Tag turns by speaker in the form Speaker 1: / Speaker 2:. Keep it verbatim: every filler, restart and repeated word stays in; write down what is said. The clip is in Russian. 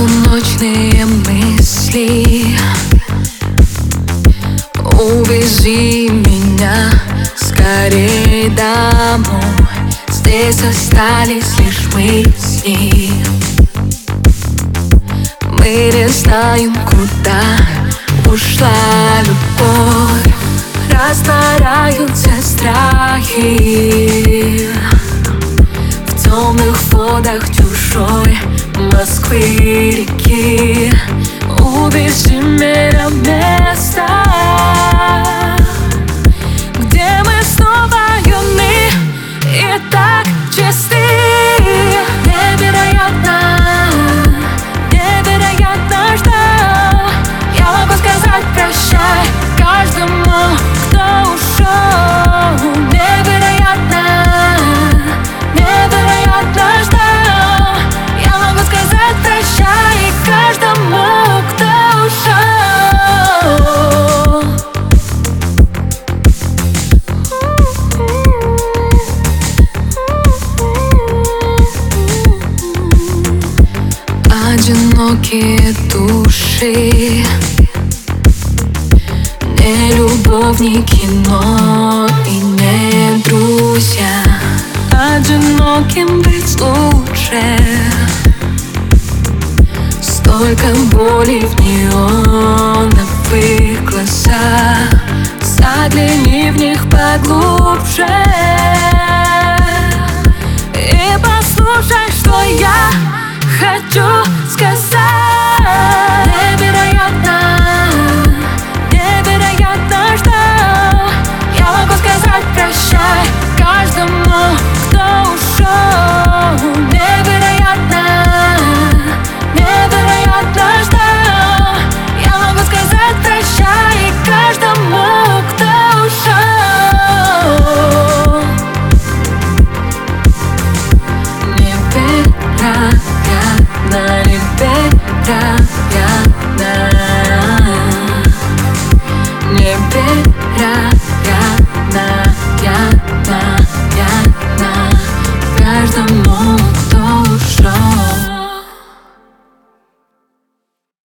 Speaker 1: Одиночные мысли, увези меня скорее домой. Здесь остались лишь мысли. Мы не знаем, куда ушла любовь. Растворяются страхи в темных водах чужой Москвы реки. Увези меня в место, где мы снова юны и так чисты. Невероятно, невероятно, что я могу сказать прощай каждому, кто ушел. Невероятно, невероятно, что я могу сказать прощай каждому, кто ушел. Одинокие души, не любовники, но и не друзья. Одиноким быть лучше. Столько боли в неоновых глазах, загляни в них поглубже и послушай, что я хочу.